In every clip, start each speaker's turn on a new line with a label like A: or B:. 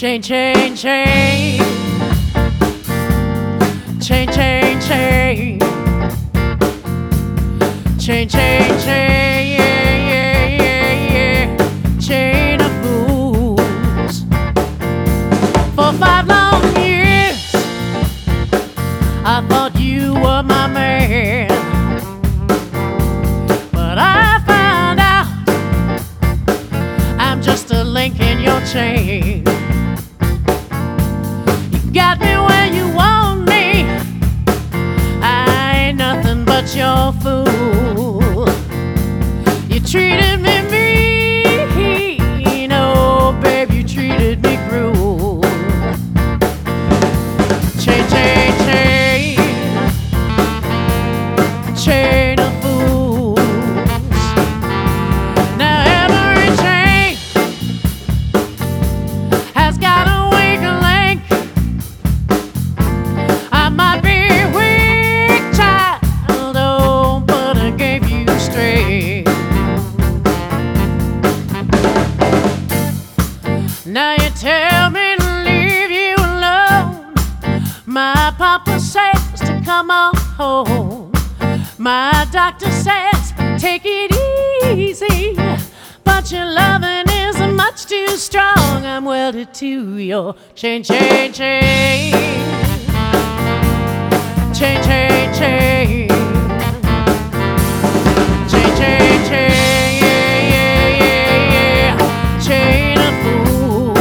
A: Chain, chain, chain. Chain, chain, chain. Chain, chain, chain. Yeah, yeah, yeah, yeah. Chain of fools. For 5 long years, I thought you were my man. But I found out I'm just a link in your chain. You got me where you want me. I ain't nothing but your fool. You treated me mean, oh babe, you treated me cruel. Chain, chain, chain. Chain of fools. Now every chain has got a weak link. I might be weak, child, oh, but I gave you strength. Now you tell me to leave you alone. My papa says to come on home. My doctor says take it easy, but your loving is much too strong. I'm welded to your chain, chain, chain. Chain, chain, chain. Chain, chain, chain. Yeah, yeah, yeah, yeah. Chain of fools.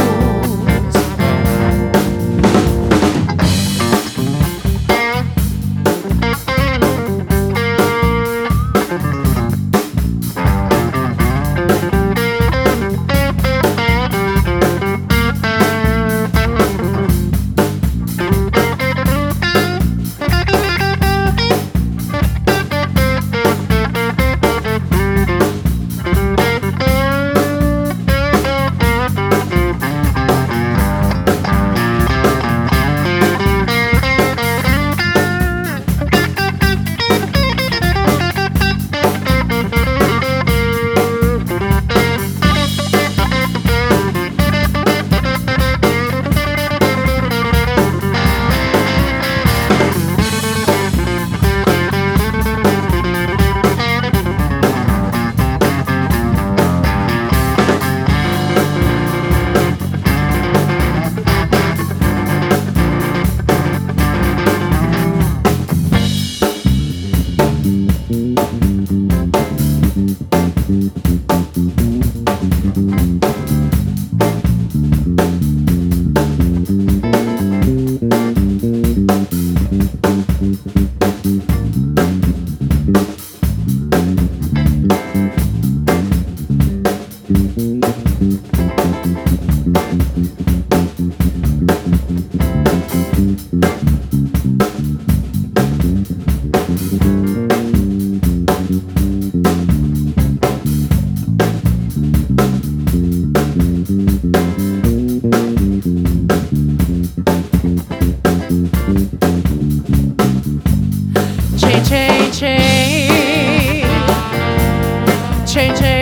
A: Chain, chain, chain. Chain, chain.